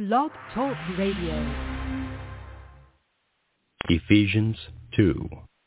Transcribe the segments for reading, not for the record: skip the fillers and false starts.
Blog Talk Radio. Ephesians 2.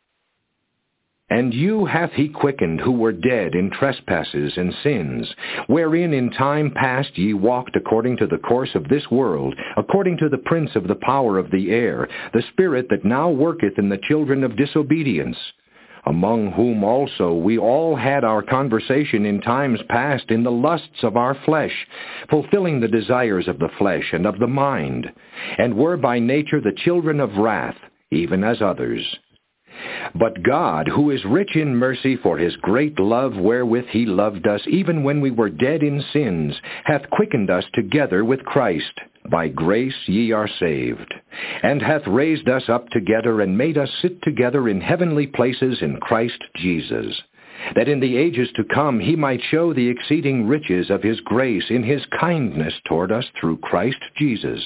And you hath he quickened who were dead in trespasses and sins, wherein in time past ye walked according to the course of this world, according to the prince of the power of the air, the spirit that now worketh in the children of disobedience, among whom also we all had our conversation in times past in the lusts of our flesh, fulfilling the desires of the flesh and of the mind, and were by nature the children of wrath, even as others. But God, who is rich in mercy for his great love wherewith he loved us, even when we were dead in sins, hath quickened us together with Christ. By grace ye are saved, and hath raised us up together, and made us sit together in heavenly places in Christ Jesus, that in the ages to come he might show the exceeding riches of his grace in his kindness toward us through Christ Jesus.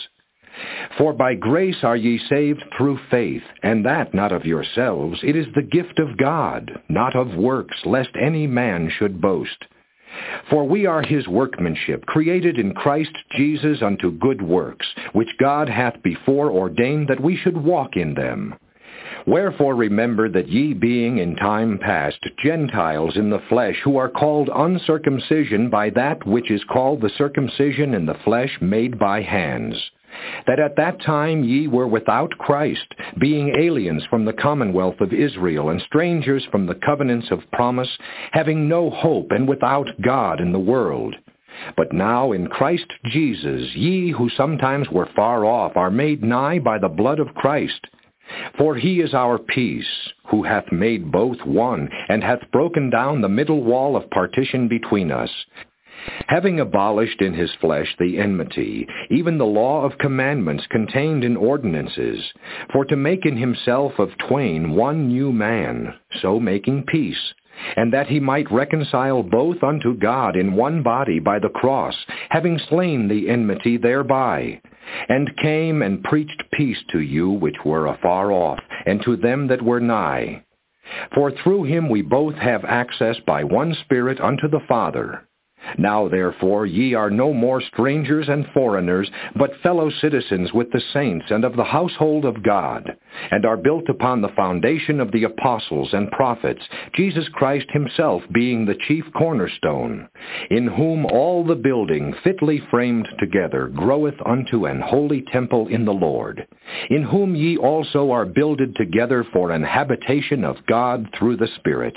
For by grace are ye saved through faith, and that not of yourselves. It is the gift of God, not of works, lest any man should boast. For we are his workmanship, created in Christ Jesus unto good works, which God hath before ordained that we should walk in them. Wherefore remember that ye being in time past Gentiles in the flesh, who are called uncircumcision by that which is called the circumcision in the flesh made by hands, that at that time ye were without Christ, being aliens from the commonwealth of Israel, and strangers from the covenants of promise, having no hope, and without God in the world. But now in Christ Jesus ye who sometimes were far off are made nigh by the blood of Christ. For he is our peace, who hath made both one, and hath broken down the middle wall of partition between us, having abolished in his flesh the enmity, even the law of commandments contained in ordinances, for to make in himself of twain one new man, so making peace, and that he might reconcile both unto God in one body by the cross, having slain the enmity thereby, and came and preached peace to you which were afar off, and to them that were nigh. For through him we both have access by one Spirit unto the Father. Now therefore ye are no more strangers and foreigners, but fellow citizens with the saints and of the household of God, and are built upon the foundation of the apostles and prophets, Jesus Christ himself being the chief cornerstone, in whom all the building fitly framed together groweth unto an holy temple in the Lord, in whom ye also are builded together for an habitation of God through the Spirit.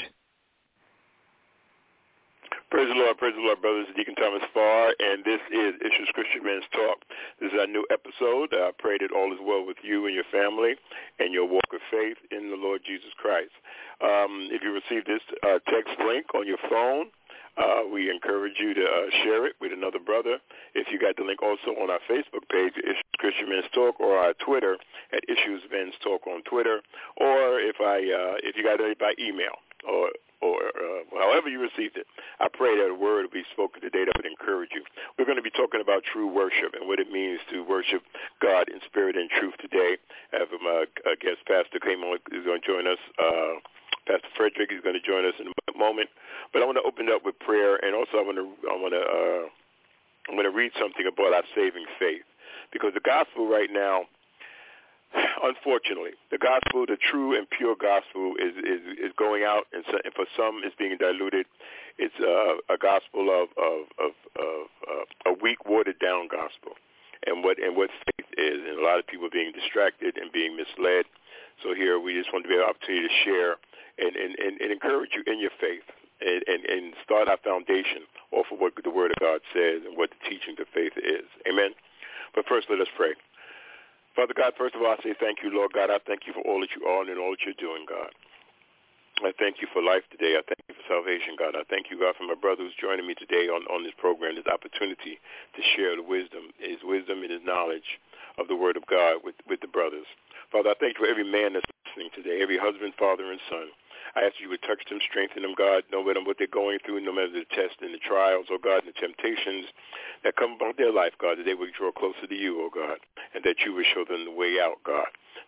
Praise the Lord, brothers. Deacon Thomas Farr, and this is Issues Christian Men's Talk. This is our new episode. I pray that all is well with you and your family and your walk of faith in the Lord Jesus Christ. If you receive this text link on your phone, we encourage you to share it with another brother. If you got the link also on our Facebook page, Issues Christian Men's Talk, or our Twitter at Issues Men's Talk on Twitter, or if you got it by email, or however you received it, I pray that a word will be spoken today that would encourage you. We're going to be talking about true worship and what it means to worship God in spirit and truth today. I have my guest pastor came on, is going to join us. Pastor Frederick is going to join us in a moment. But I want to open up with prayer, and also I'm going to read something about our saving faith, because the gospel right now, unfortunately, the gospel, the true and pure gospel, is going out, and for some, it's being diluted. It's a gospel of a weak, watered-down gospel, and what faith is, and a lot of people being distracted and being misled. So here, we just want to be an opportunity to share and encourage you in your faith, and start our foundation off of what the Word of God says and what the teaching of faith is. Amen. But first, let us pray. Father God, first of all, I say thank you, Lord God. I thank you for all that you are and all that you're doing, God. I thank you for life today. I thank you for salvation, God. I thank you, God, for my brother who's joining me today on this program, this opportunity to share the wisdom and his knowledge of the Word of God with the brothers. Father, I thank you for every man that's listening today, every husband, father, and son. I ask you would touch them, strengthen them, God, no matter what they're going through, no matter the tests and the trials, oh God, and the temptations that come about their life, God, that they would draw closer to you, oh God, and that you would show them the way out, God,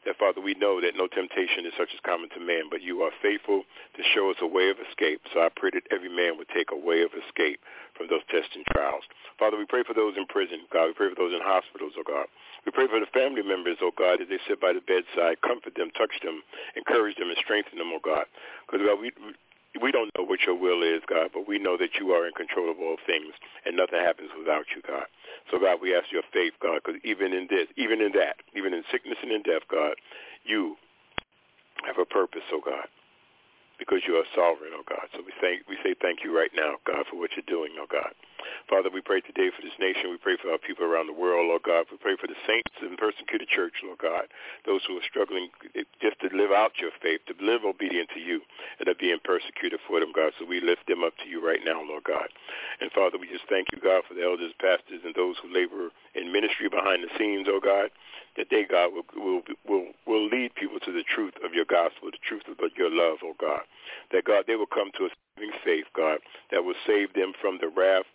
that, Father, we know that no temptation is such as common to man, but you are faithful to show us a way of escape. So I pray that every man would take a way of escape from those tests and trials. Father, we pray for those in prison, God. We pray for those in hospitals, oh God. We pray for the family members, oh God, as they sit by the bedside. Comfort them, touch them, encourage them, and strengthen them, oh God. Because, God, we don't know what your will is, God, but we know that you are in control of all things, and nothing happens without you, God. So, God, we ask your faith, God, because even in sickness and in death, God, you have a purpose, oh God, because you are sovereign, oh God. So we say thank you right now, God, for what you're doing, oh God. Father, we pray today for this nation. We pray for our people around the world, Lord God. We pray for the saints and persecuted church, Lord God, those who are struggling just to live out your faith, to live obedient to you, and are being persecuted for them, God. So we lift them up to you right now, Lord God. And, Father, we just thank you, God, for the elders, pastors, and those who labor in ministry behind the scenes, oh God, that they, God, will lead people to the truth of your gospel, the truth of your love, oh God. That, God, they will come to a saving faith, God, that will save them from the wrath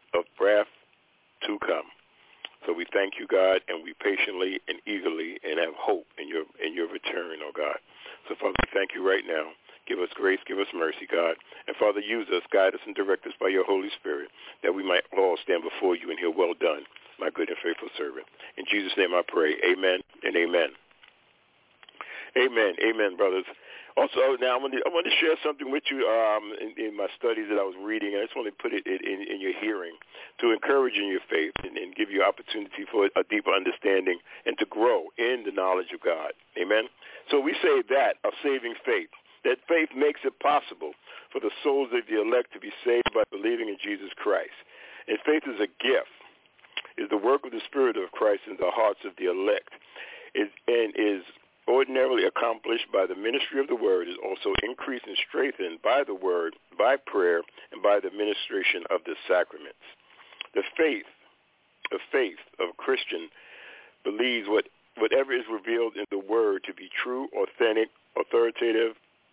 to come. So we thank you, God, and we patiently and eagerly and have hope in your return, oh God. So, Father, we thank you right now. Give us grace, give us mercy, God. And, Father, use us, guide us, and direct us by your Holy Spirit, that we might all stand before you and hear, well done, my good and faithful servant. In Jesus' name I pray, amen and amen. Amen, amen, brothers. Also, now I want to share something with you in my studies that I was reading. I just want to put it in your hearing to encourage in your faith and give you opportunity for a deeper understanding and to grow in the knowledge of God. Amen? So we say that of saving faith, that faith makes it possible for the souls of the elect to be saved by believing in Jesus Christ. And faith is a gift, is the work of the Spirit of Christ in the hearts of the elect, and is ordinarily accomplished by the ministry of the word, is also increased and strengthened by the word, by prayer, and by the ministration of the sacraments. The faith of a Christian believes whatever is revealed in the word to be true, authentic, authoritative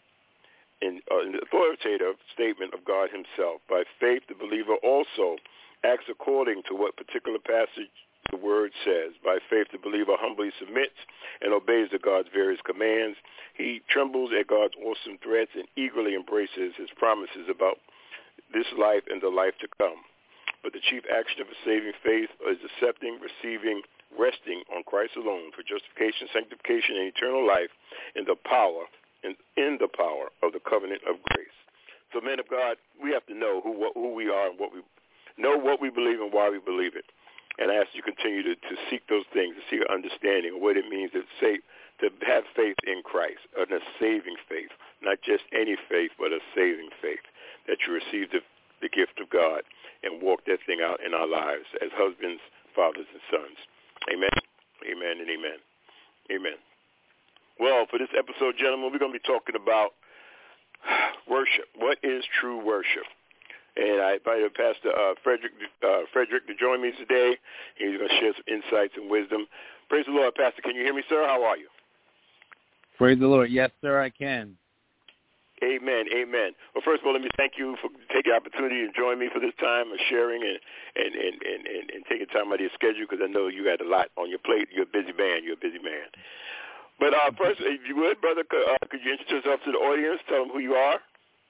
statement of God himself. By faith, the believer also acts according to what particular passage the word says. By faith, the believer humbly submits and obeys to God's various commands. He trembles at God's awesome threats and eagerly embraces his promises about this life and the life to come. But the chief action of a saving faith is accepting, receiving, resting on Christ alone for justification, sanctification, and eternal life in the power of the covenant of grace. So, men of God, we have to know who we are and what we believe and why we believe it. And I ask you to continue to seek those things, to seek an understanding of what it means to have faith in Christ, a saving faith, not just any faith, but a saving faith, that you receive the gift of God and walk that thing out in our lives as husbands, fathers, and sons. Amen, amen, and amen. Amen. Well, for this episode, gentlemen, we're going to be talking about worship. What is true worship? And I invited Pastor Frederick to join me today. He's going to share some insights and wisdom. Praise the Lord, Pastor. Can you hear me, sir? How are you? Praise the Lord. Yes, sir, I can. Amen, amen. Well, first of all, let me thank you for taking the opportunity to join me for this time of sharing and taking time out of your schedule, because I know you had a lot on your plate. You're a busy man. But first, if you would, brother, could you introduce yourself to the audience? Tell them who you are.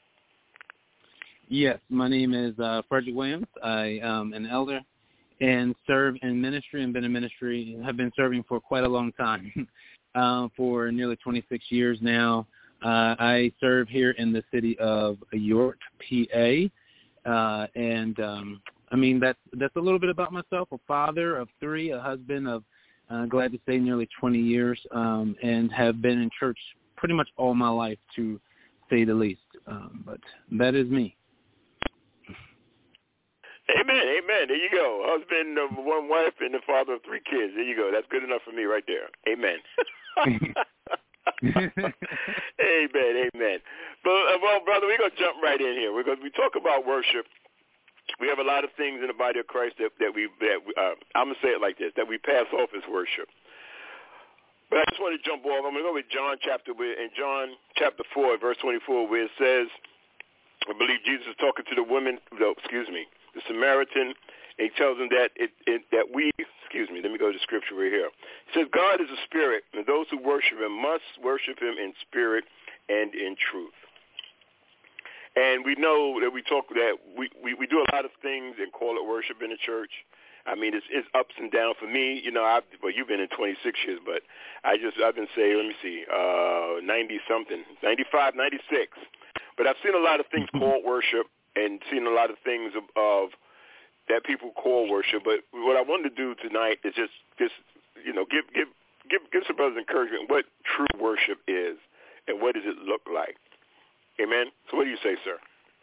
Yes, my name is Frederick Williams. I am an elder and serve in ministry and been in ministry, have been serving for quite a long time, for nearly 26 years now. I serve here in the city of York, PA, and I mean, that's a little bit about myself, a father of 3, a husband of, glad to say, nearly 20 years, and have been in church pretty much all my life, to say the least. But that is me. Amen, amen. There you go. Husband of 1 wife and the father of 3 kids. There you go. That's good enough for me right there. Amen. Amen, amen. But, well, brother, we're going to jump right in here. We talk about worship. We have a lot of things in the body of Christ that I'm going to say it like this, that we pass off as worship. But I just want to jump off. I'm going to go with John chapter 4, verse 24, where it says, I believe Jesus is talking to the Samaritan And he tells them that that we, let me go to the scripture right here. It says, God is a spirit, and those who worship him must worship him in spirit and in truth. And we know that we do a lot of things and call it worship in the church. I mean, it's ups and downs for me. You know, you've been in 26 years, but I've been saying, 90-something, 95, 96. But I've seen a lot of things called worship and seen a lot of things of that people call worship. But what I wanted to do tonight is just give some brothers encouragement what true worship is and what does it look like. Amen. So what do you say, sir?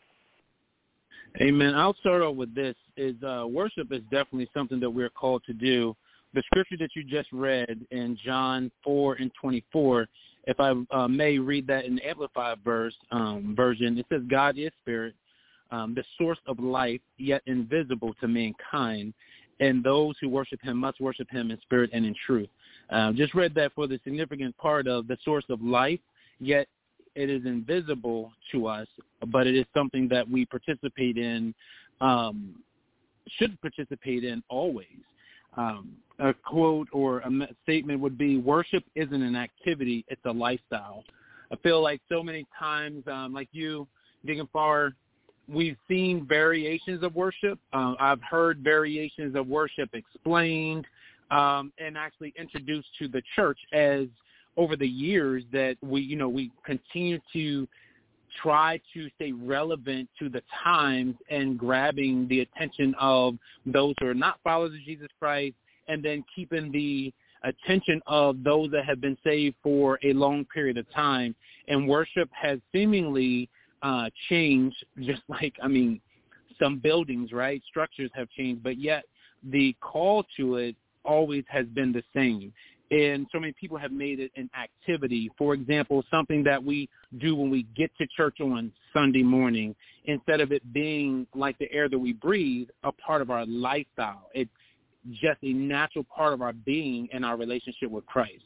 Amen. I'll start off with this. Worship is definitely something that we're called to do. The scripture that you just read in John 4:24, if I may read that in the Amplified version, it says, God is spirit, the source of life, yet invisible to mankind, and those who worship him must worship him in spirit and in truth. Just read that for the significant part of the source of life, yet it is invisible to us, but it is something that we participate in, should participate in always. A quote or a statement would be, worship isn't an activity, it's a lifestyle. I feel like so many times, like you, Deacon Farr, we've seen variations of worship. I've heard variations of worship explained and actually introduced to the church as over the years that we continue to try to stay relevant to the times and grabbing the attention of those who are not followers of Jesus Christ, and then keeping the attention of those that have been saved for a long period of time. And worship has seemingly changed, just like, some buildings, right? Structures have changed, but yet the call to it always has been the same. And so many people have made it an activity. For example, something that we do when we get to church on Sunday morning, instead of it being like the air that we breathe, a part of our lifestyle. It's just a natural part of our being and our relationship with Christ.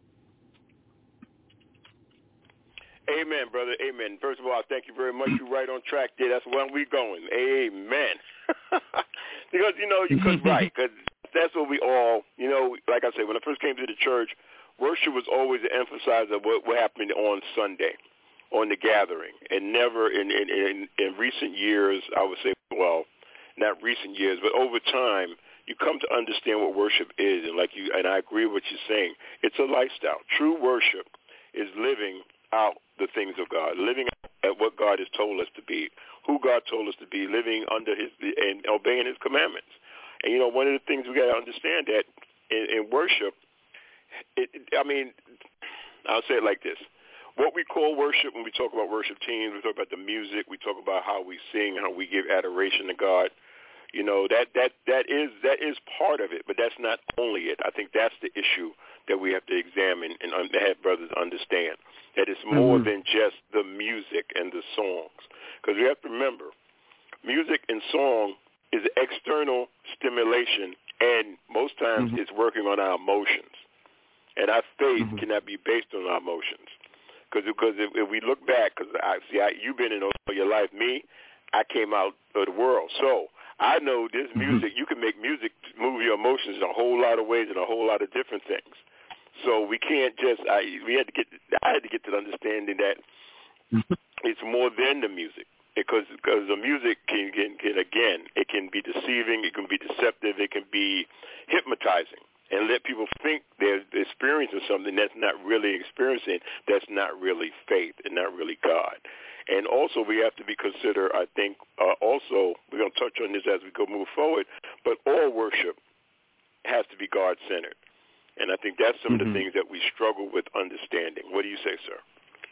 Amen, brother. Amen. First of all, thank you very much. You're right on track there. That's where we're going. Amen. Because, because that's what we all, like I said, when I first came to the church, worship was always the emphasis of what happened on Sunday, on the gathering. And never in recent years, I would say, well, not recent years, but over time, you come to understand what worship is. And I agree with what you're saying. It's a lifestyle. True worship is living out the things of God, living at what God has told us to be, who God told us to be, living under and obeying his commandments. And, one of the things we got to understand that in worship, I'll say it like this. What we call worship, when we talk about worship teams, we talk about the music, we talk about how we sing, how we give adoration to God. That is part of it, but that's not only it. I think that's the issue that we have to examine and have brothers understand, that it's more than just the music and the songs. Because we have to remember, music and song is external stimulation, and most times it's working on our emotions. And our faith cannot be based on our emotions. Because if we look back, because you've been in all your life, me, I came out of the world. So I know this music, you can make music move your emotions in a whole lot of ways and a whole lot of different things. So we can't just, I had to get to the understanding that it's more than the music. Because the music can again, it can be deceiving, it can be deceptive, it can be hypnotizing, and let people think they're experiencing something that's not really experiencing, that's not really faith and not really God. And also we have to be considered, I think, also, we're going to touch on this as we move forward, but all worship has to be God-centered. And I think that's some of the things that we struggle with understanding. What do you say, sir?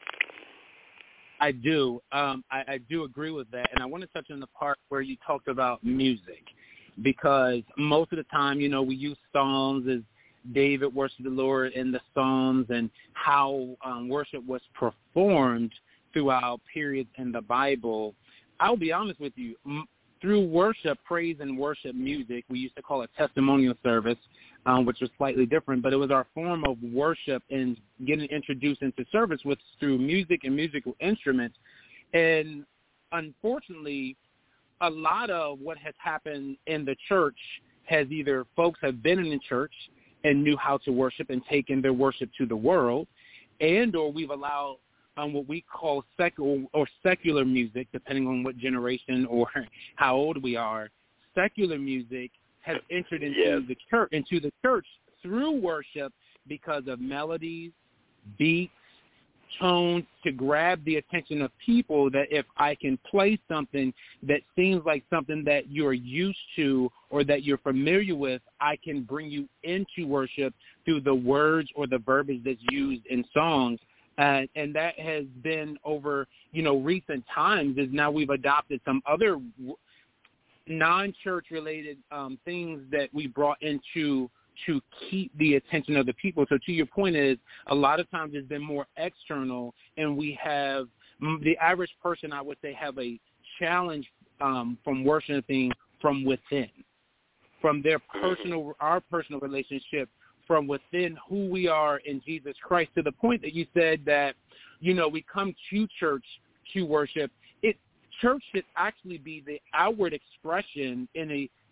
I do. I do agree with that. And I want to touch on the part where you talked about music, because most of the time, we use Psalms as David worshiped the Lord in the Psalms and how worship was performed throughout periods in the Bible. I'll be honest with you. Through worship, praise and worship music, we used to call it testimonial service, which was slightly different, but it was our form of worship and getting introduced into service through music and musical instruments. And unfortunately, a lot of what has happened in the church has either folks have been in the church and knew how to worship and taken their worship to the world, and or we've allowed what we call secular music, depending on what generation or how old we are. Secular music has entered into the church through worship because of melodies, beats, tones to grab the attention of people, that if I can play something that seems like something that you're used to or that you're familiar with, I can bring you into worship through the words or the verbiage that's used in songs. And that has been over, recent times, is now we've adopted some other non-church related things that we brought into to keep the attention of the people. So to your point is, a lot of times it's been more external, and we have the average person, I would say, have a challenge from worshiping from within, from their our personal relationship from within who we are in Jesus Christ, to the point that you said that, we come to church to worship. Church should actually be the outward expression in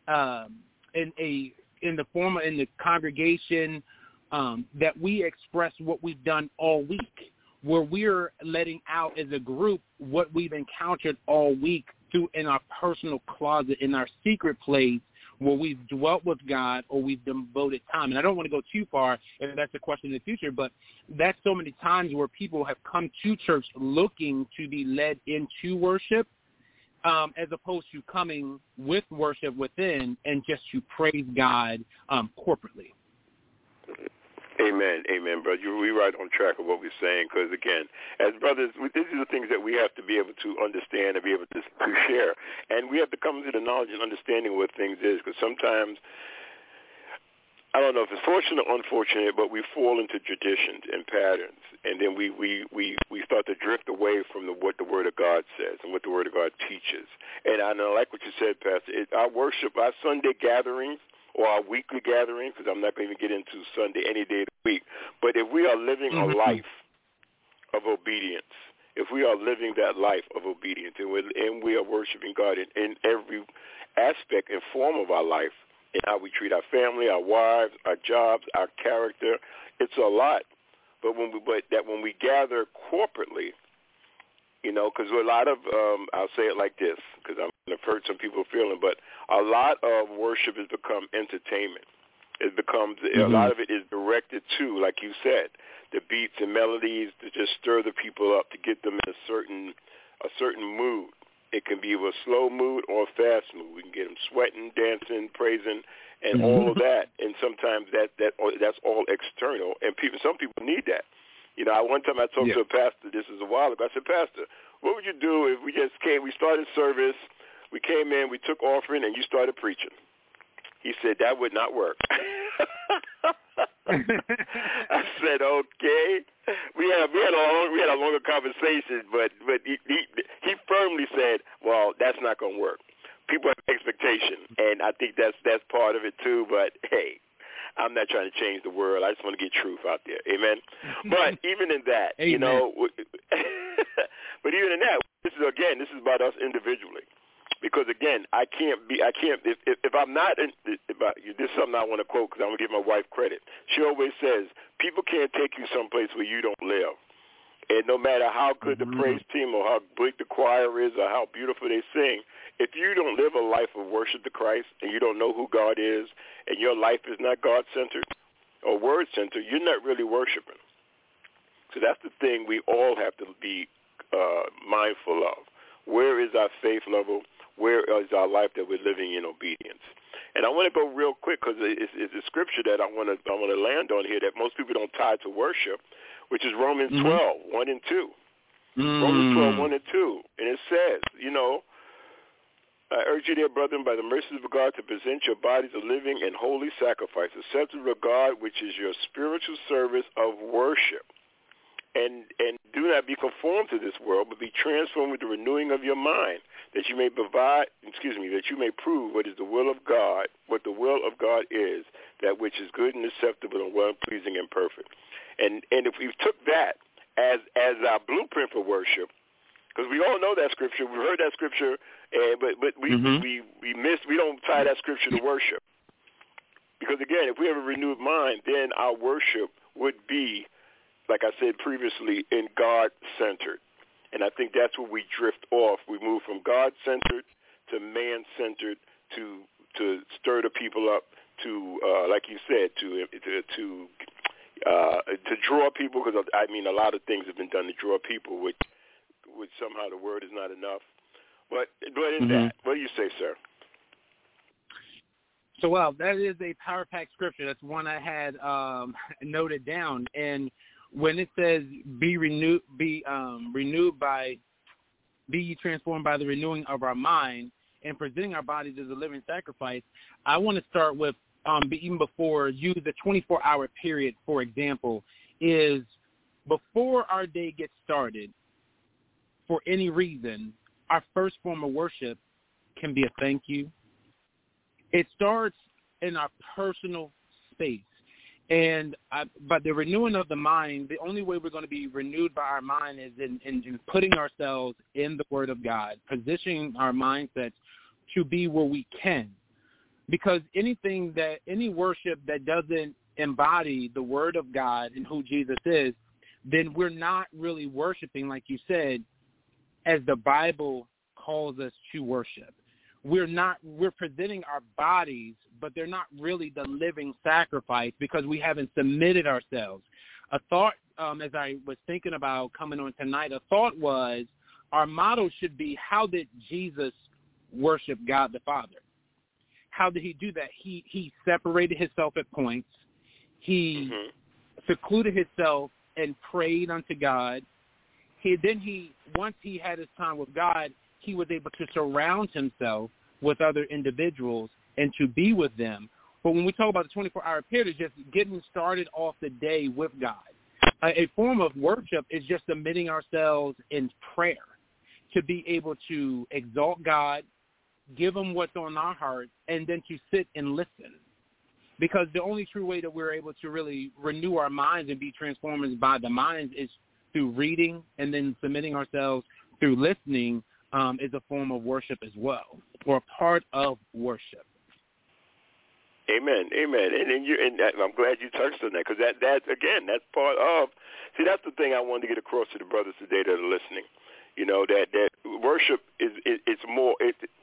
the congregation that we express what we've done all week, where we're letting out as a group what we've encountered all week in our personal closet, in our secret place, where we've dwelt with God or we've devoted time. And I don't want to go too far if that's a question in the future, but that's so many times where people have come to church looking to be led into worship, as opposed to coming with worship within and just to praise God corporately. Amen, brother. We're right on track of what we're saying, because, again, as brothers, these are the things that we have to be able to understand and be able to share. And we have to come to the knowledge and understanding of what things is, because sometimes, I don't know if it's fortunate or unfortunate, but we fall into traditions and patterns, and then we start to drift away from what the Word of God says and what the Word of God teaches. And I know, like what you said, Pastor, our worship, our Sunday gatherings, or our weekly gatherings, because I'm not going to even get into Sunday any day of the week, but if we are living a life of obedience, if we are living that life of obedience, and we are worshiping God in every aspect and form of our life, in how we treat our family, our wives, our jobs, our character, it's a lot. But when we gather corporately, because a lot of, I'll say it like this, because I've heard some people feeling, but a lot of worship has become entertainment. It becomes, a lot of it is directed to, like you said, the beats and melodies to just stir the people up, to get them in a certain mood. It can be a slow mood or a fast mood. We can get them sweating, dancing, praising, and all of that. And sometimes that's all external, and some people need that. One time I talked to a pastor, this is a while ago, I said, Pastor, what would you do if we just came, we started service, we came in, we took offering, and you started preaching? He said, that would not work. I said, okay. We had a longer conversation, but he firmly said, well, that's not going to work. People have expectation, and I think that's part of it too, but hey, I'm not trying to change the world. I just want to get truth out there. Amen. But even in that, but even in that, this is about us individually. Because again, if I'm not, this is something I want to quote, because I want to give my wife credit. She always says, people can't take you someplace where you don't live. And no matter how good the praise team or how big the choir is or how beautiful they sing, if you don't live a life of worship to Christ and you don't know who God is and your life is not God-centered or word-centered, you're not really worshiping. So that's the thing we all have to be mindful of. Where is our faith level? Where is our life that we're living in obedience? And I want to go real quick, because it's a scripture that I want to land on here that most people don't tie to worship, which is Romans 12, 1 and 2. Romans 12, 1 and 2. And it says, I urge you, dear brethren, by the mercies of God, to present your bodies a living and holy sacrifice, acceptable to God, which is your spiritual service of worship. And do not be conformed to this world, but be transformed with the renewing of your mind, that you may prove what is the will of God, what the will of God is, that which is good and acceptable and well pleasing and perfect. And if we took that as our blueprint for worship, Because we all know that scripture. We've heard that scripture, but we don't tie that scripture to worship. Because, again, if we have a renewed mind, then our worship would be, like I said previously, in God-centered. And I think that's where we drift off. We move from God-centered to man-centered to stir the people up to, like you said, to draw people. Because, I mean, a lot of things have been done to draw people, which somehow the word is not enough. But in that, what do you say, sir? So, well, that is a power-packed scripture. That's one I had noted down. And when it says, be ye transformed by the renewing of our mind and presenting our bodies as a living sacrifice, I want to start with, even before you, the 24-hour period, for example, is before our day gets started, for any reason, our first form of worship can be a thank you. It starts in our personal space. And but the renewing of the mind, the only way we're going to be renewed by our mind is in putting ourselves in the Word of God, positioning our mindsets to be where we can. Because any worship that doesn't embody the Word of God and who Jesus is, then we're not really worshiping, like you said, as the Bible calls us to worship. We're presenting our bodies, but they're not really the living sacrifice because we haven't submitted ourselves. A thought, as I was thinking about coming on tonight, a thought was our motto should be, how did Jesus worship God the Father? How did he do that? He separated himself at points. He secluded himself and prayed unto God. Once he had his time with God, he was able to surround himself with other individuals and to be with them. But when we talk about the 24-hour period, it's just getting started off the day with God. A form of worship is just submitting ourselves in prayer to be able to exalt God, give him what's on our heart, and then to sit and listen. Because the only true way that we're able to really renew our minds and be transformed by the minds is through reading, and then submitting ourselves through listening is a form of worship as well, or a part of worship. Amen, amen. And I'm glad you touched on that, because that's part of. See, that's the thing I wanted to get across to the brothers today that are listening. You know, that worship it's more.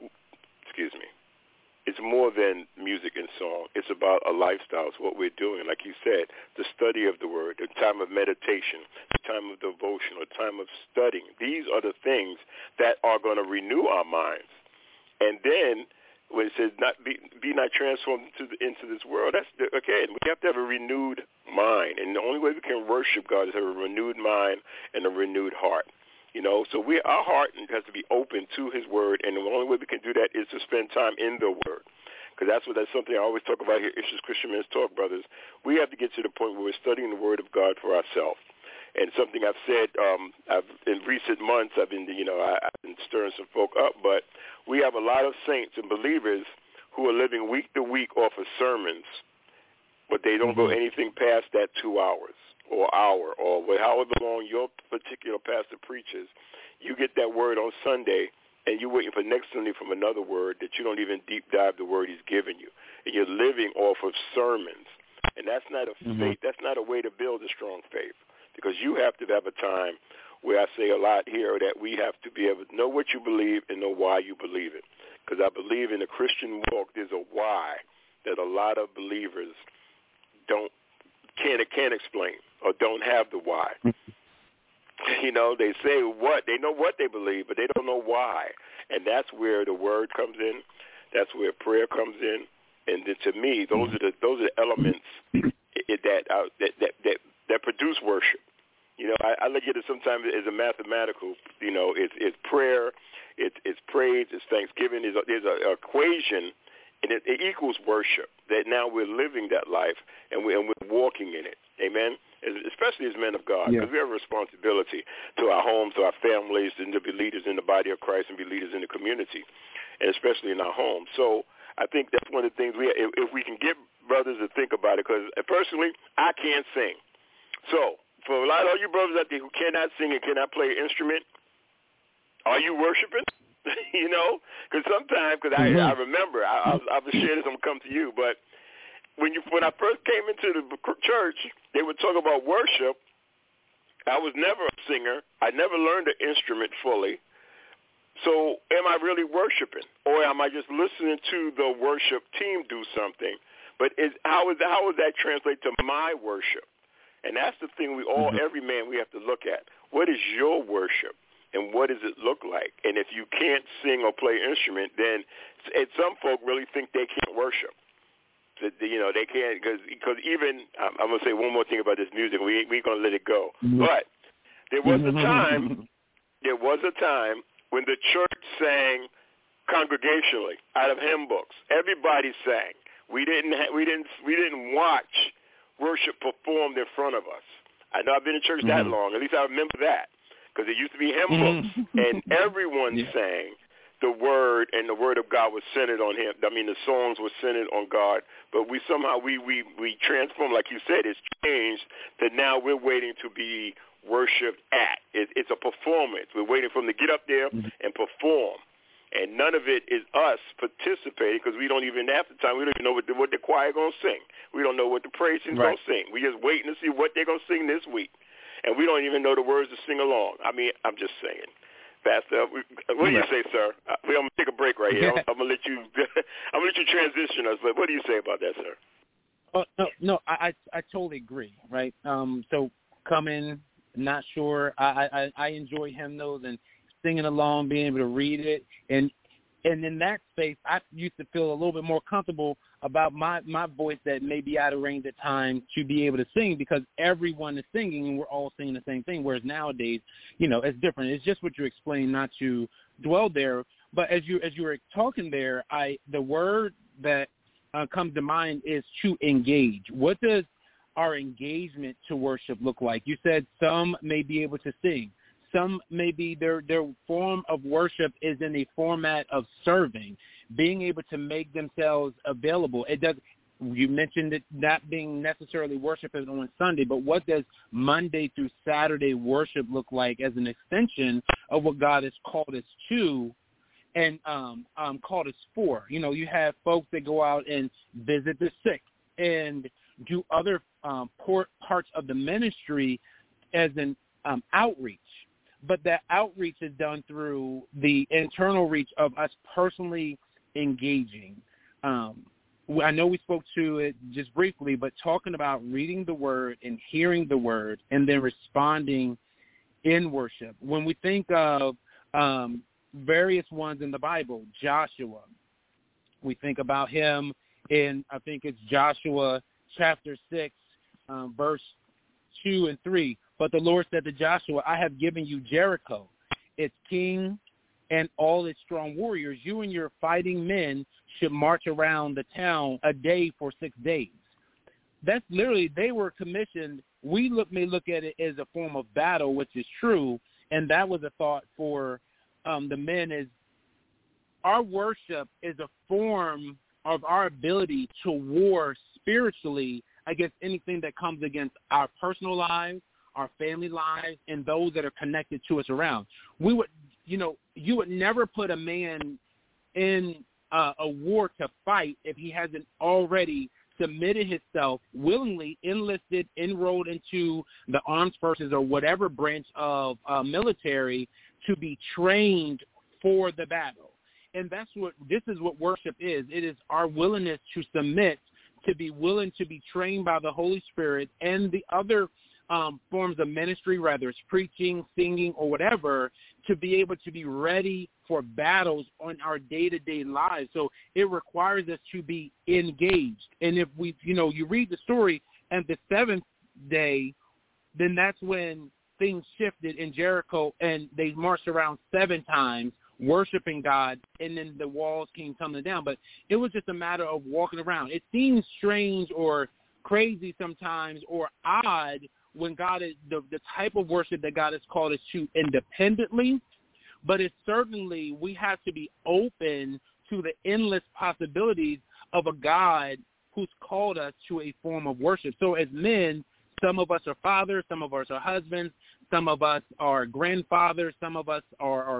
It's more than music and song. It's about a lifestyle. It's what we're doing. Like you said, the study of the word, the time of meditation, the time of devotion, the time of studying. These are the things that are going to renew our minds. And then when it says be not transformed into this world, we have to have a renewed mind. And the only way we can worship God is have a renewed mind and a renewed heart. You know, so our heart has to be open to his word, and the only way we can do that is to spend time in the word, because that's something I always talk about here, Issues Christian Men's Talk, brothers. We have to get to the point where we're studying the word of God for ourselves. And something I've said in recent months, I've been stirring some folk up, but we have a lot of saints and believers who are living week to week off of sermons, but they don't go anything past that 2 hours. Or hour, or however long your particular pastor preaches. You get that word on Sunday, and you're waiting for next Sunday from another word that you don't even deep dive the word he's given you. And you're living off of sermons. And that's not a faith. That's not a way to build a strong faith, because you have to have a time where I say a lot here that we have to be able to know what you believe and know why you believe it. Because I believe in the Christian walk there's a why that a lot of believers can't explain, or don't have the why. You know, they say they know what they believe, but they don't know why. And that's where the word comes in. That's where prayer comes in. And then, to me, those are the elements that produce worship. You know, I look at it sometimes as a mathematical. You know, it's prayer, it's praise, it's thanksgiving. There's an equation, and it equals worship. That now we're living that life, and we're walking in it. Amen. Especially as men of God, because we have a responsibility to our homes, to our families, and to be leaders in the body of Christ and be leaders in the community, and especially in our homes. So I think that's one of the things if we can get brothers to think about it, because personally, I can't sing. So for a lot of you brothers out there who cannot sing and cannot play an instrument, Are you worshiping? You know, because sometimes, because I remember, I'll share this. I'm gonna come to you, but when I first came into the church, they would talk about worship. I was never a singer. I never learned an instrument fully. So am I really worshiping, or am I just listening to the worship team do something? But how would that translate to my worship? And that's the thing every man we have to look at. What is your worship, and what does it look like? And if you can't sing or play instrument, then some folk really think they can't worship. You know, they can't, because even, I'm going to say one more thing about this music. We ain't going to let it go. But there was a time when the church sang congregationally out of hymn books. Everybody sang. We didn't watch worship performed in front of us. I know I've been in church that long. At least I remember that, because it used to be hymn books, and everyone sang the word, and the word of God was centered on him. I mean, the songs were centered on God, but we somehow we transformed, like you said, it's changed that now we're waiting to be worshipped at. It's a performance. We're waiting for them to get up there and perform. And none of it is us participating, because we don't even have the time. We don't even know what the choir going to sing. We don't know what the praise team's going to sing. We're just waiting to see what they're going to sing this week. And we don't even know the words to sing along. I mean, I'm just saying. Pastor, what do you say, sir? I'm going to take a break right here. I'm going to let you transition us. But what do you say about that, sir? No, I totally agree, right? So coming, not sure. I enjoy hymnals and singing along, being able to read it, and in that space, I used to feel a little bit more comfortable about my voice that may be out of range at times to be able to sing, because everyone is singing and we're all singing the same thing. Whereas nowadays, you know, it's different. It's just what you explained, not to dwell there. But as you were talking there, the word that comes to mind is to engage. What does our engagement to worship look like? You said some may be able to sing. Some maybe their form of worship is in a format of serving, being able to make themselves available. You mentioned it not being necessarily worship on Sunday, but what does Monday through Saturday worship look like as an extension of what God has called us to and called us for? You know, you have folks that go out and visit the sick and do other parts of the ministry as an outreach. But that outreach is done through the internal reach of us personally engaging. I know we spoke to it just briefly, but talking about reading the word and hearing the word and then responding in worship. When we think of various ones in the Bible, Joshua, we think about him in, I think it's Joshua chapter 6, verse 2 and 3. But the Lord said to Joshua, I have given you Jericho, its king, and all its strong warriors. You and your fighting men should march around the town a day for 6 days. That's literally, they were commissioned. We may look at it as a form of battle, which is true, and that was a thought for the men, is our worship is a form of our ability to war spiritually against anything that comes against our personal lives, our family lives, and those that are connected to us around. You would never put a man in a war to fight if he hasn't already submitted himself, willingly enlisted, enrolled into the armed forces or whatever branch of military to be trained for the battle. And this is what worship is. It is our willingness to submit, to be willing to be trained by the Holy Spirit and the other forms of ministry, whether it's preaching, singing, or whatever, to be able to be ready for battles on our day-to-day lives. So it requires us to be engaged. And if you read the story, and the seventh day, then that's when things shifted in Jericho, and they marched around 7 times, worshiping God, and then the walls came tumbling down. But it was just a matter of walking around. It seems strange or crazy sometimes, or odd, when God is the type of worship that God has called us to independently, but it's certainly, we have to be open to the endless possibilities of a God who's called us to a form of worship. So as men, some of us are fathers, some of us are husbands, some of us are grandfathers, some of us are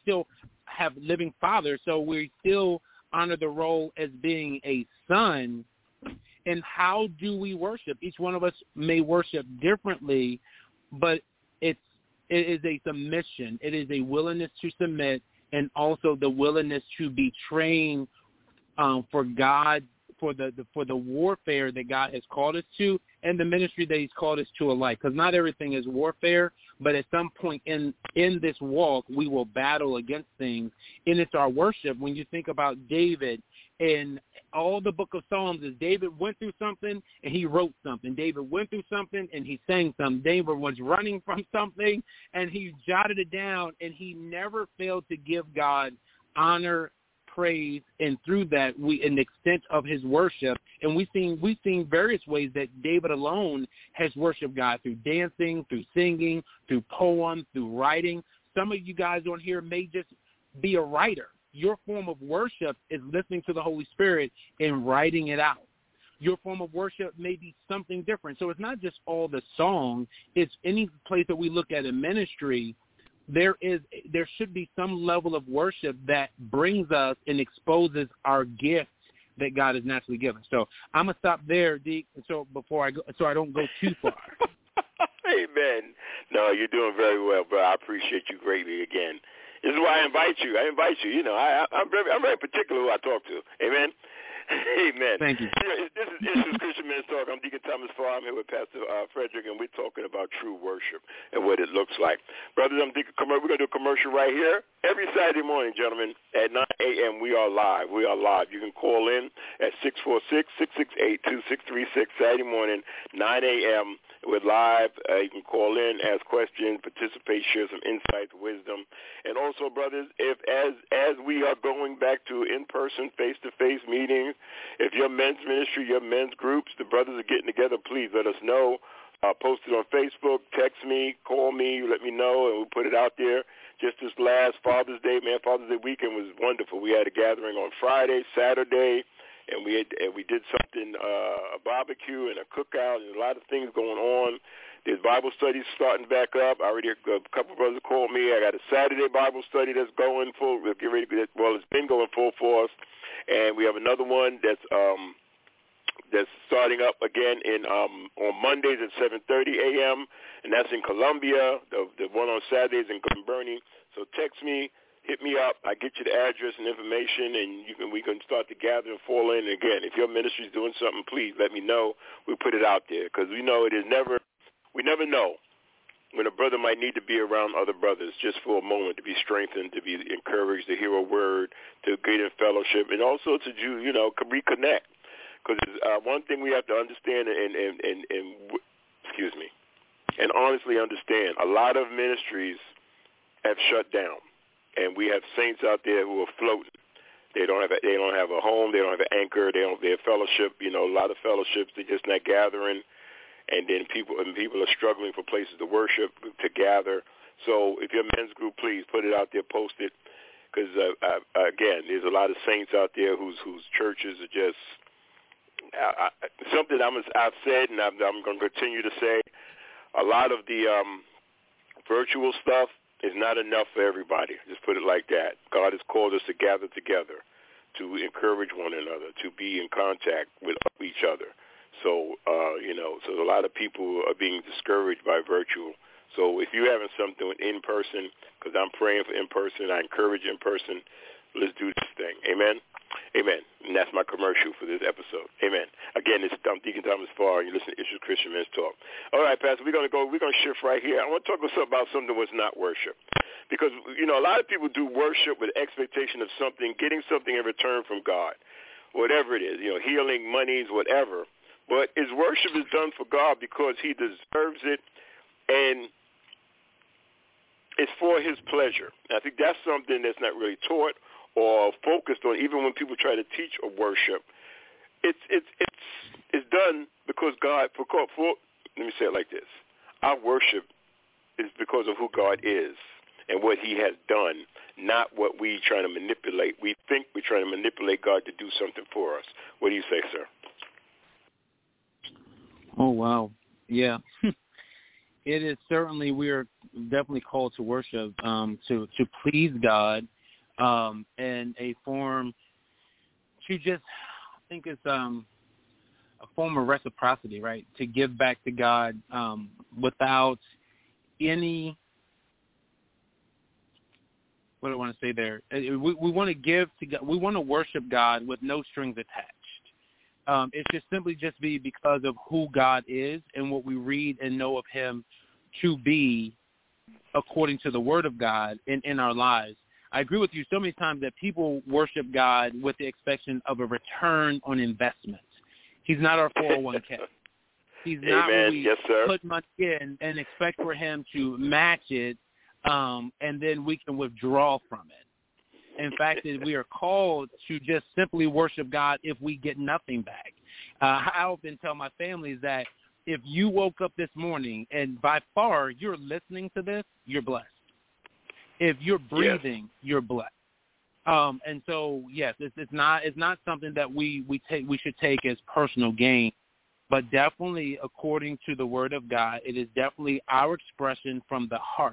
still have living fathers, so we still honor the role as being a son. And how do we worship? Each one of us may worship differently, but it is a submission. It is a willingness to submit, and also the willingness to be trained for God, for the warfare that God has called us to, and the ministry that He's called us to alike. Because not everything is warfare, but at some point in this walk, we will battle against things. And it's our worship. When you think about David and all the book of Psalms, is David went through something and he wrote something. David went through something and he sang something. David was running from something and he jotted it down, and he never failed to give God honor, praise, and through that an extent of his worship. And we've seen various ways that David alone has worshiped God, through dancing, through singing, through poems, through writing. Some of you guys on here may just be a writer. Your form of worship is listening to the Holy Spirit and writing it out. Your form of worship may be something different. So it's not just all the song. It's any place that we look at in ministry. There should be some level of worship that brings us and exposes our gifts that God has naturally given. So I'm gonna stop there, Deke. So before I go, so I don't go too far. Amen. No, you're doing very well, bro. I appreciate you greatly again. This is why I invite you. You know, I'm very particular who I talk to. Amen. Amen. Thank you. This is Christian Men's Talk. I'm Deacon Thomas Farr. I'm here with Pastor Frederick, and we're talking about true worship and what it looks like. Brothers, we're going to do a commercial right here. Every Saturday morning, gentlemen, at 9 a.m., we are live. You can call in at 646-668-2636, Saturday morning, 9 a.m. We're live. You can call in, ask questions, participate, share some insights, wisdom. And also, brothers, if as we are going back to in-person, face-to-face meetings, if your men's ministry, your men's groups, the brothers are getting together, please let us know. Post it on Facebook, text me, call me, let me know, and we'll put it out there. Just this last Father's Day weekend was wonderful. We had a gathering on Friday, Saturday, and we did something, a barbecue and a cookout, and a lot of things going on. There's Bible studies starting back up. A couple of brothers called me. I got a Saturday Bible study that's going full. It's been going full force, and we have another one that's starting up again on Mondays at 7:30 a.m., and that's in Columbia. The one on Saturdays in Glen Burnie. So text me. Hit me up. I get you the address and information, and we can start to gather and fall in. And again, if your ministry is doing something, please let me know. We'll put it out there, because we know we never know when a brother might need to be around other brothers just for a moment, to be strengthened, to be encouraged, to hear a word, to get in fellowship, and also to reconnect. Because one thing we have to understand and honestly understand, a lot of ministries have shut down. And we have saints out there who are floating. They don't have a home. They don't have an anchor. They don't have their fellowship. You know, a lot of fellowships, they're just not gathering. And then people are struggling for places to worship, to gather. So if your men's group, please put it out there, post it. Because, again, there's a lot of saints out there whose churches are just something I've said, and I'm going to continue to say. A lot of the virtual stuff is not enough for everybody. Just put it like that. God has called us to gather together, to encourage one another, to be in contact with each other. So, so a lot of people are being discouraged by virtual. So if you're having something in person, because I'm praying for in person, I encourage in person, let's do this thing. Amen? Amen. And that's my commercial for this episode. Amen. Again, it's Deacon Thomas Farr, and you listen to Issues Christian Men's Talk. All right, Pastor, we're going to shift right here. I want to talk about something that's not worship. Because, a lot of people do worship with expectation of something, getting something in return from God, whatever it is, healing, monies, whatever. But his worship is done for God because he deserves it, and it's for his pleasure. And I think that's something that's not really taught or focused on, even when people try to teach or worship. It's done because God, let me say it like this. Our worship is because of who God is and what he has done, not what we trying to manipulate. We think we're trying to manipulate God to do something for us. What do you say, sir? Oh, wow. Yeah. It is certainly, definitely called to worship, to please God, in a form to just, I think it's a form of reciprocity, right? To give back to God without any, what do I want to say there? We want to give to God. We want to worship God with no strings attached. It should simply just be because of who God is and what we read and know of him to be according to the word of God in our lives. I agree with you so many times that people worship God with the expectation of a return on investment. He's not our 401k. He's not where we put money in and expect for him to match it, and then we can withdraw from it. In fact, we are called to just simply worship God if we get nothing back. I often tell my families that if you woke up this morning and by far you're listening to this, you're blessed. If you're breathing, you're blessed. And so, yes, it's not something that we should take as personal gain, but definitely according to the word of God, it is definitely our expression from the heart.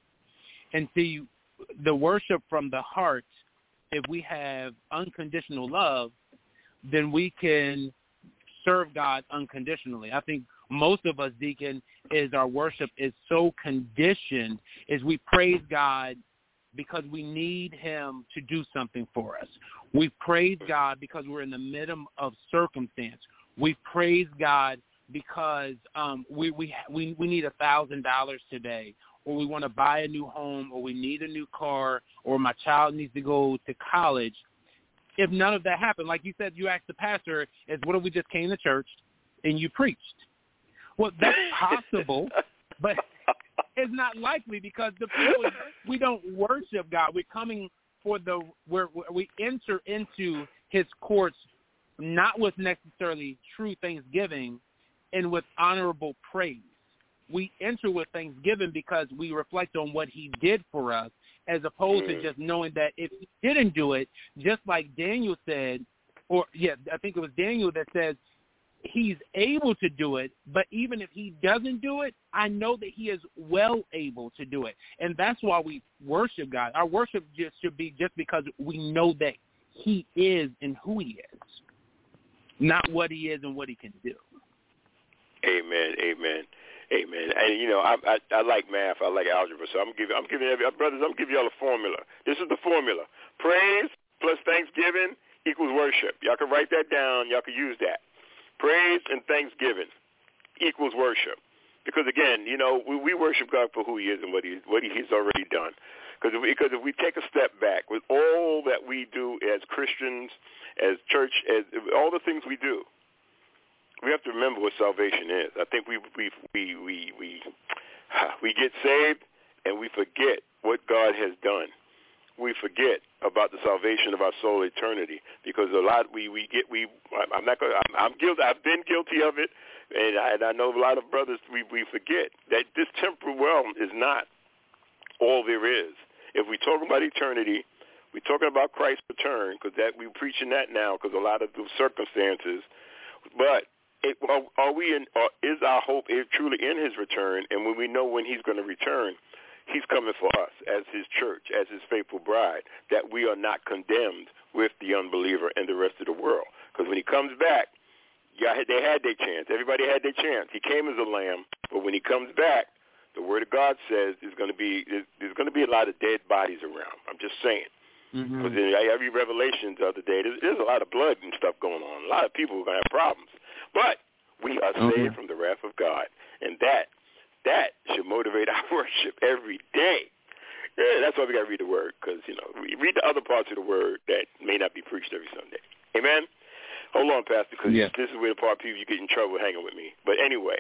And see, the worship from the heart, if we have unconditional love, then we can serve God unconditionally. I think most of us, Deacon, is our worship is so conditioned is we praise God because we need him to do something for us. We praise God because we're in the middle of circumstance. We praise God because we need $1,000 today, or we want to buy a new home, or we need a new car, or my child needs to go to college. If none of that happened, like you said, you asked the pastor, what if we just came to church and you preached? Well, that's possible, but it's not likely because the people, we don't worship God. We're coming where we enter into his courts not with necessarily true thanksgiving and with honorable praise. We enter with thanksgiving because we reflect on what he did for us, as opposed to just knowing that if he didn't do it, just like Daniel said, I think it was Daniel that says, he's able to do it, but even if he doesn't do it, I know that he is well able to do it. And that's why we worship God. Our worship should be just because we know that he is and who he is, not what he is and what he can do. Amen, amen, amen. And I like math. I like algebra. So I'm giving brothers. I'm giving y'all a formula. This is the formula: praise plus thanksgiving equals worship. Y'all can write that down. Y'all can use that. Praise and thanksgiving equals worship. Because, again, we worship God for who he is and what he's already done. Because if we take a step back with all that we do as Christians, as church, as all the things we do, we have to remember what salvation is. I think we get saved and we forget what God has done. We forget about the salvation of our soul eternity, because a lot I'm guilty. I've been guilty of it, and I know a lot of brothers. We forget that this temporal realm is not all there is. If we talk about eternity, we're talking about Christ's return, because we're preaching that now because a lot of the circumstances. But is our hope truly in his return? And when we know when he's going to return, he's coming for us as his church, as his faithful bride, that we are not condemned with the unbeliever and the rest of the world. Because when he comes back, they had their chance. Everybody had their chance. He came as a lamb, but when he comes back, the word of God says there's going to be a lot of dead bodies around. I'm just saying. Because I read Revelations the other day. There's a lot of blood and stuff going on. A lot of people are going to have problems. But we are saved from the wrath of God, and that should motivate our worship every day. Yeah, that's why we got to read the word, because, we read the other parts of the word that may not be preached every Sunday. Amen? Hold on, Pastor, because this is where the part of people you get in trouble hanging with me. But anyway.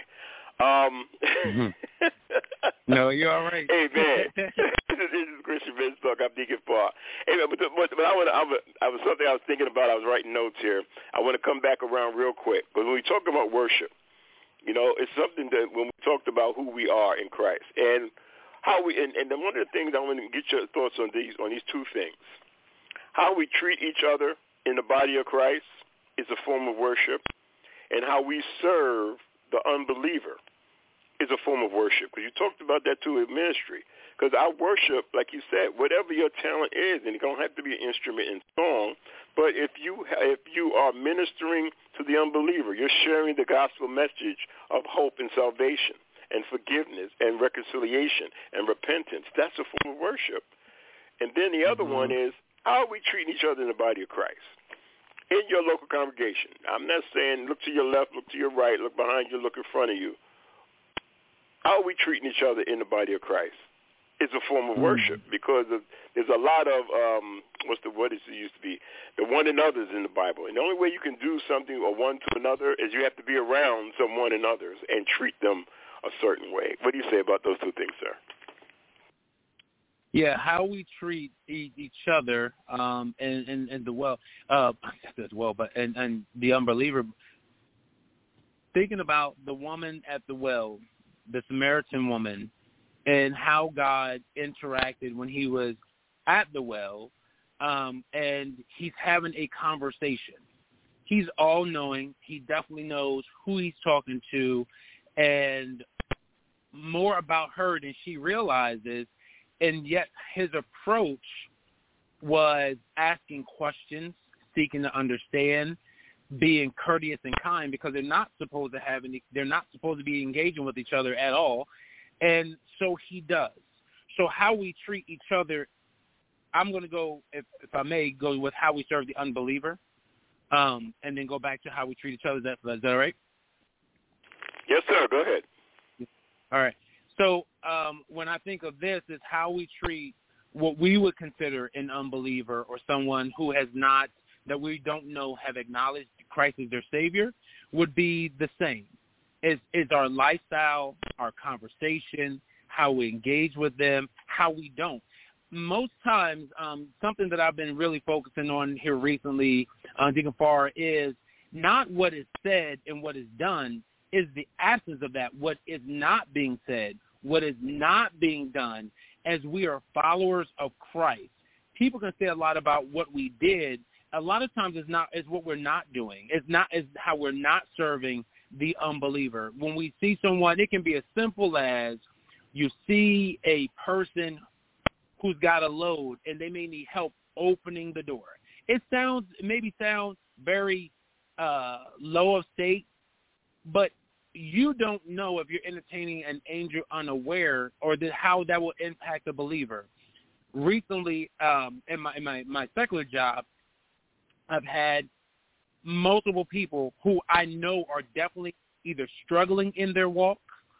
No, you're all right. Amen. This is Christian Ben's Talk. I'm Deacon Paul. Amen. But I was something I was thinking about. I was writing notes here. I want to come back around real quick, because when we talk about worship, it's something that when we talked about who we are in Christ and how we, and one of the things I want to get your thoughts on these two things. How we treat each other in the body of Christ is a form of worship, and how we serve the unbeliever is a form of worship, because you talked about that too in ministry. Because our worship, like you said, whatever your talent is, and it don't have to be an instrument in song, but if you are ministering to the unbeliever, you're sharing the gospel message of hope and salvation and forgiveness and reconciliation and repentance. That's a form of worship. And then the other one is, how are we treating each other in the body of Christ? In your local congregation. I'm not saying look to your left, look to your right, look behind you, look in front of you. How are we treating each other in the body of Christ? It's a form of worship, because there's a lot of, what it used to be, the one another's in the Bible. And the only way you can do something or one to another is you have to be around some one another's and treat them a certain way. What do you say about those two things, sir? Yeah, how we treat each other and the unbeliever. Thinking about the woman at the well, the Samaritan woman, and how God interacted when he was at the well, and he's having a conversation. He's all-knowing. He definitely knows who he's talking to and more about her than she realizes, and yet his approach was asking questions, seeking to understand, being courteous and kind, because they're not supposed to be engaging with each other at all. And so he does. So how we treat each other, I'm going to go, if I may, go with how we serve the unbeliever, and then go back to how we treat each other. Is that all right? Yes, sir. Go ahead. All right. So when I think of this, is how we treat what we would consider an unbeliever or someone who has not, that we don't know, have acknowledged Christ as their Savior, would be the same. Is our lifestyle, our conversation, how we engage with them, how we don't. Most times, something that I've been really focusing on here recently, Deacon Farr, is not what is said and what is done, is the absence of that, what is not being said, what is not being done, as we are followers of Christ. People can say a lot about what we did. A lot of times it's what we're not doing. It's how we're not serving the unbeliever. When we see someone, it can be as simple as you see a person who's got a load and they may need help opening the door. It maybe sounds very low of state, but you don't know if you're entertaining an angel unaware, or how that will impact a believer. Recently, in my secular job, I've had multiple people who I know are definitely either struggling in their walk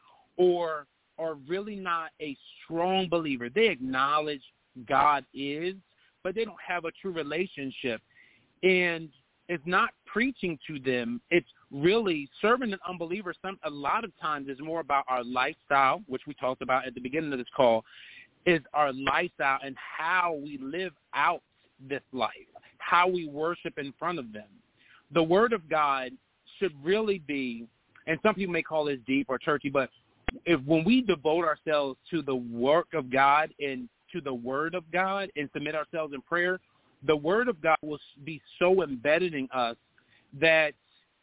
or are really not a strong believer. They acknowledge God is, but they don't have a true relationship. And it's not preaching to them. It's really serving an unbeliever. A lot of times is more about our lifestyle, which we talked about at the beginning of this call, is our lifestyle and how we live out this life, how we worship in front of them. The Word of God should really be, and some people may call this deep or churchy, but when we devote ourselves to the work of God and to the Word of God and submit ourselves in prayer, the Word of God will be so embedded in us that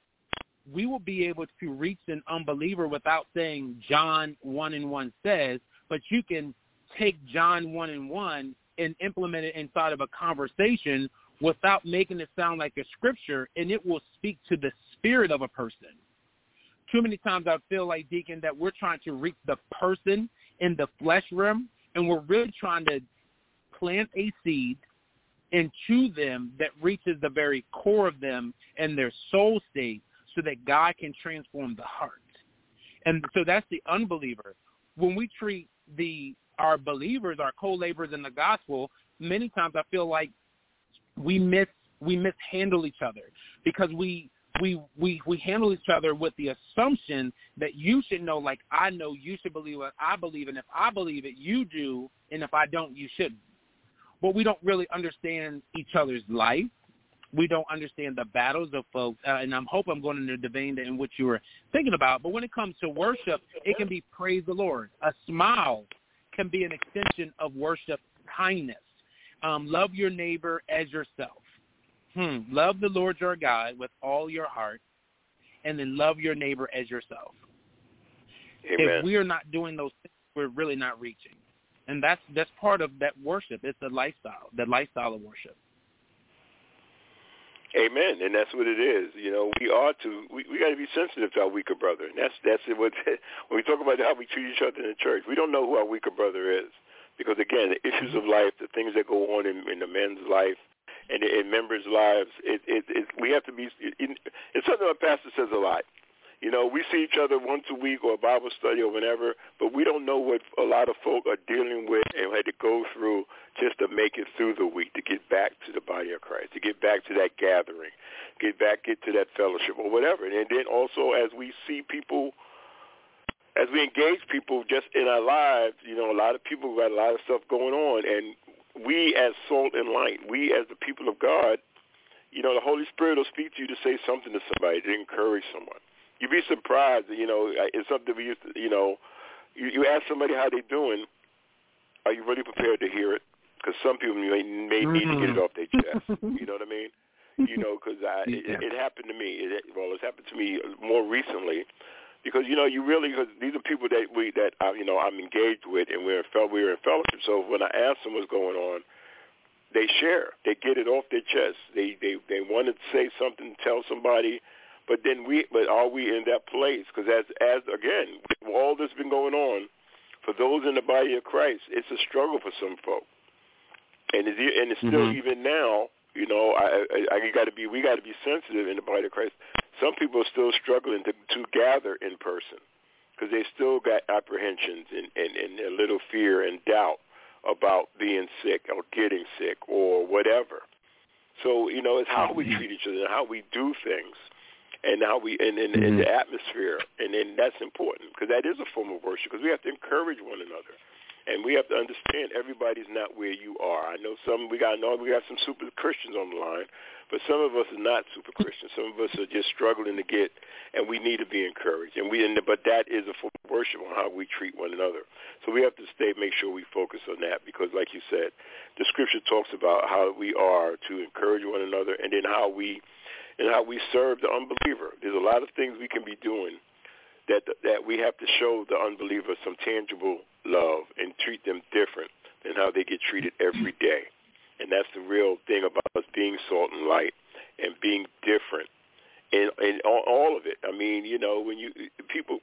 we will be able to reach an unbeliever without saying John 1:1 says, but you can take John 1:1 and implement it inside of a conversation without making it sound like a scripture, and it will speak to the spirit of a person. Too many times I feel like, Deacon, that we're trying to reach the person in the flesh realm, and we're really trying to plant a seed into them that reaches the very core of them and their soul state, so that God can transform the heart. And so that's the unbeliever. When we treat our believers, our co-laborers in the gospel, many times I feel like we mishandle each other, because we handle each other with the assumption that you should know, like I know, you should believe what I believe, and if I believe it, you do, and if I don't, you shouldn't. But we don't really understand each other's life. We don't understand the battles of folks, and I hope I'm going into the vein in which you were thinking about. But when it comes to worship, it can be praise the Lord. A smile can be an extension of worship. Kindness. Love your neighbor as yourself. Love the Lord your God with all your heart, and then love your neighbor as yourself. Amen. If we are not doing those things, we're really not reaching. And that's part of that worship. It's a lifestyle, the lifestyle of worship. Amen, and that's what it is. You know, we got to be sensitive to our weaker brother, and that's what when we talk about how we treat each other in the church, we don't know who our weaker brother is, because again, the issues of life, the things that go on in the men's life and in members' lives, we have to be. It's something my pastor says a lot. You know, we see each other once a week or a Bible study or whenever, but we don't know what a lot of folk are dealing with and had to go through just to make it through the week, to get back to the body of Christ, to get back to that gathering, get to that fellowship or whatever. And then also as we see people, as we engage people just in our lives, you know, a lot of people got a lot of stuff going on. And we as salt and light, we as the people of God, you know, the Holy Spirit will speak to you to say something to somebody, to encourage someone. You'd be surprised, you know, it's something we used to, you know, you ask somebody how they're doing, are you really prepared to hear it? Because some people may need to get it off their chest. You know what I mean? You know, because it happened to me. It's happened to me more recently because, you know, because these are people that you know, I'm engaged with and we're in fellowship. So when I ask them what's going on, they share. They get it off their chest. They want to say something, tell somebody. But are we in that place? Because as again, all this been going on, for those in the body of Christ, it's a struggle for some folk, and it's still even now. You know, we got to be sensitive in the body of Christ. Some people are still struggling to gather in person because they still got apprehensions and a little fear and doubt about being sick or getting sick or whatever. So you know, it's how we treat each other and how we do things. And how we in the atmosphere, and then that's important because that is a form of worship. Because we have to encourage one another, and we have to understand everybody's not where you are. I know we got some super Christians on the line, but some of us are not super Christians. Some of us are just struggling to get, and we need to be encouraged. But that is a form of worship on how we treat one another. So we have to make sure we focus on that because, like you said, the Scripture talks about how we are to encourage one another, and then how we serve the unbeliever. There's a lot of things we can be doing that we have to show the unbeliever some tangible love and treat them different than how they get treated every day. And that's the real thing about us being salt and light and being different in all of it. I mean, you know, when people,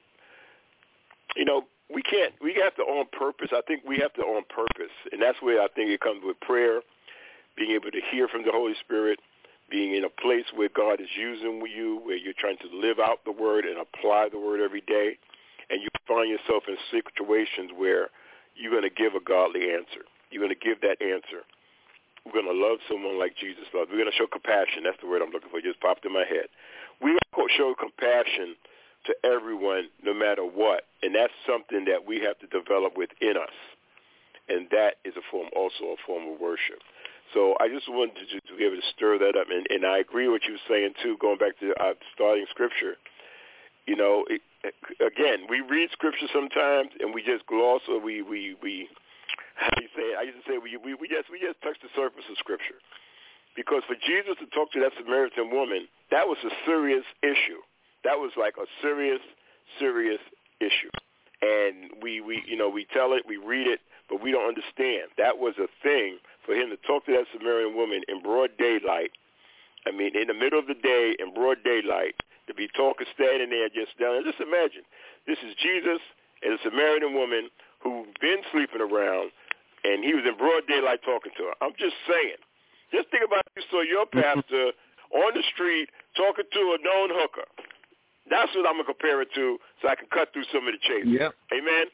you know, we have to on purpose. I think we have to on purpose. And that's where I think it comes with prayer, being able to hear from the Holy Spirit, being in a place where God is using you, where you're trying to live out the word and apply the word every day, and you find yourself in situations where you're going to give a godly answer. You're going to give that answer. We're going to love someone like Jesus loves. We're going to show compassion. That's the word I'm looking for. It just popped in my head. We're going to show compassion to everyone no matter what, and that's something that we have to develop within us, and that is also a form of worship. So I just wanted to be able to stir that up, and I agree with you saying too. Going back to starting Scripture, you know, again, we read Scripture sometimes and we just gloss, or we how do you say it? I used to say we just touch the surface of Scripture, because for Jesus to talk to that Samaritan woman, that was a serious issue. That was like a serious issue, and we tell it, we read it, but we don't understand. That was a thing. For him to talk to that Samaritan woman in broad daylight, I mean, in the middle of the day, in broad daylight, to be standing there just down. Just imagine, this is Jesus and a Samaritan woman who's been sleeping around, and he was in broad daylight talking to her. I'm just saying. Just think about you saw your pastor on the street talking to a known hooker. That's what I'm going to compare it to, so I can cut through some of the chase. Yep. Amen?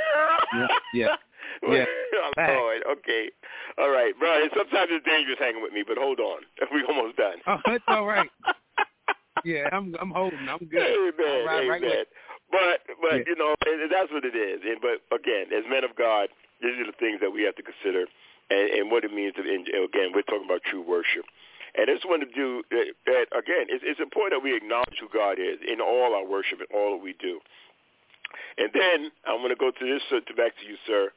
Yeah. Oh, Lord. Okay. All right, bro. Sometimes it's dangerous hanging with me, but hold on. We're almost done. Oh, it's all right. Yeah, I'm holding. I'm good. Amen. Amen. But yeah. You know, that's what it is. But again, as men of God, these are the things that we have to consider, and what it means. Again, we're talking about true worship. And I just want to do that again. It's important that we acknowledge who God is in all our worship and all that we do. And then I'm going to go to this back to you, sir.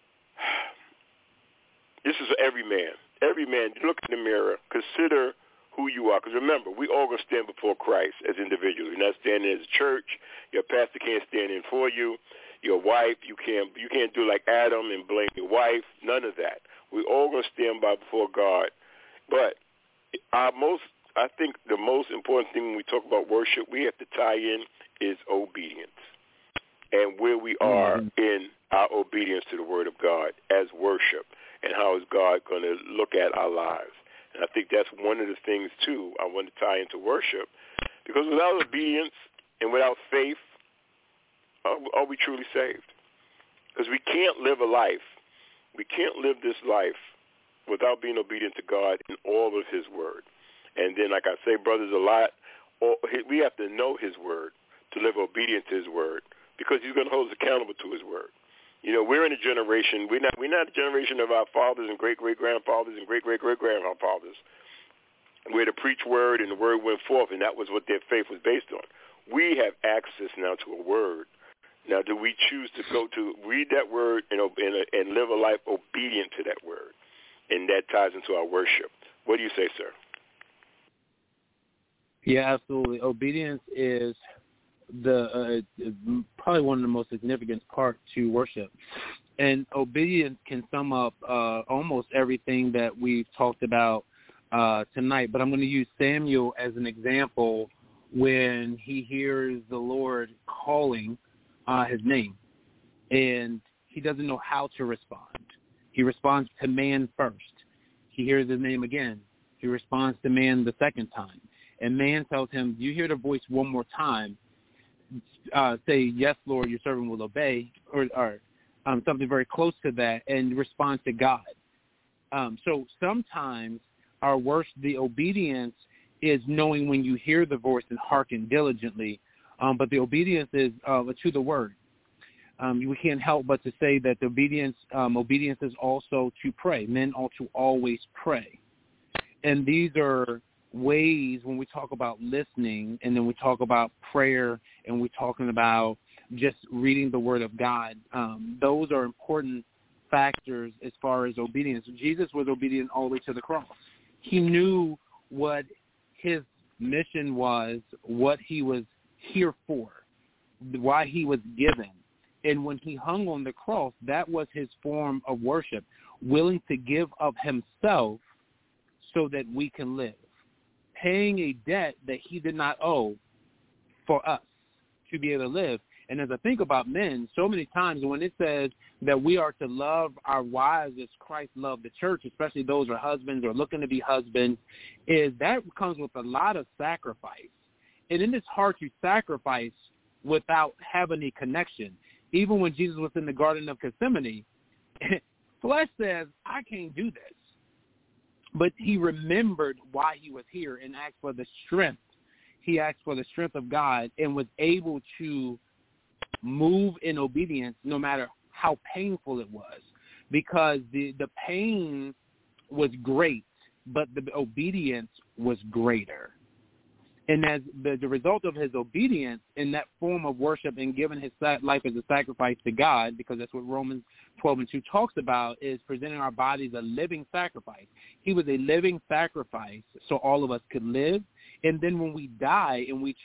This is for every man. Every man, look in the mirror. Consider who you are. Because remember, we all going to stand before Christ as individuals. You're not standing as a church. Your pastor can't stand in for you. Your wife, you can't do like Adam and blame your wife. None of that. We all going to stand by before God. But I think the most important thing when we talk about worship, we have to tie in is obedience and where we are in our obedience to the Word of God as worship, and how is God going to look at our lives. And I think that's one of the things, too, I want to tie into worship, because without obedience and without faith, are we truly saved? Because we can't live this life without being obedient to God in all of his word. And then, like I say, brothers, we have to know his word to live obedient to his word, because he's going to hold us accountable to his word. You know, we're in a generation, we're not a generation of our fathers and great-great-grandfathers and great-great-great-grandfathers, where the preach word and the word went forth, and that was what their faith was based on. We have access now to a word. Now, do we choose to go to read that word and live a life obedient to that word? And that ties into our worship. What do you say, sir? Yeah, absolutely. Obedience is probably one of the most significant parts to worship. And obedience can sum up almost everything that we've talked about tonight. But I'm going to use Samuel as an example when he hears the Lord calling his name, and he doesn't know how to respond. He responds to man first. He hears his name again. He responds to man the second time. And man tells him, you hear the voice one more time, say, yes, Lord, your servant will obey, or something very close to that, and respond to God. So sometimes the obedience is knowing when you hear the voice and hearken diligently, but the obedience is to the word. We can't help but to say that the obedience is also to pray. Men ought to always pray. And these are ways when we talk about listening, and then we talk about prayer, and we're talking about just reading the Word of God. Those are important factors as far as obedience. Jesus was obedient all the way to the cross. He knew what his mission was, what he was here for, why he was given. And when he hung on the cross, that was his form of worship, willing to give of himself so that we can live, paying a debt that he did not owe for us to be able to live. And as I think about men, so many times when it says that we are to love our wives as Christ loved the church, especially those who are husbands or looking to be husbands, is that comes with a lot of sacrifice. And then it's hard to sacrifice without having a connection. Even when Jesus was in the Garden of Gethsemane, flesh says, I can't do this. But he remembered why he was here and asked for the strength. He asked for the strength of God and was able to move in obedience no matter how painful it was, because the pain was great, but the obedience was greater. And as the result of his obedience in that form of worship and giving his life as a sacrifice to God, because that's what Romans 12:2 talks about, is presenting our bodies a living sacrifice. He was a living sacrifice so all of us could live. And then when we die and we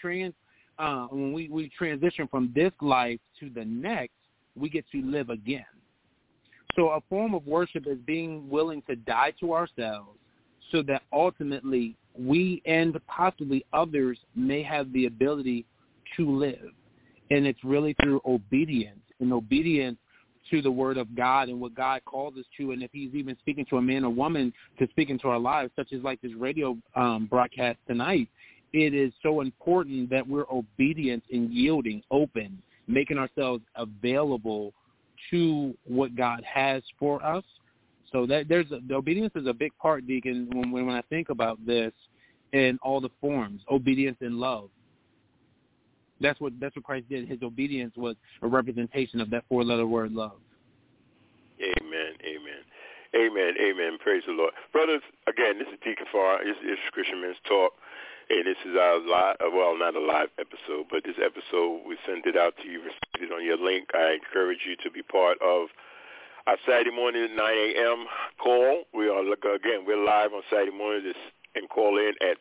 transition from this life to the next, we get to live again. So a form of worship is being willing to die to ourselves so that ultimately we and possibly others may have the ability to live. And it's really through obedience, and obedience to the word of God and what God calls us to. And if he's even speaking to a man or woman to speak into our lives, such as like this radio broadcast tonight, it is so important that we're obedient and yielding, open, making ourselves available to what God has for us. So that the obedience is a big part, Deacon, when I think about this in all the forms, obedience and love. That's what Christ did. His obedience was a representation of that four-letter word, love. Amen, amen. Amen, amen. Praise the Lord. Brothers, again, this is Deacon Farr. It's Christian Men's Talk, and this is our live, well, not a live episode, but this episode, we send it out to you, receive it on your link. I encourage you to be part of our Saturday morning at 9 a.m. call. We're live on Saturday morning, this and call in at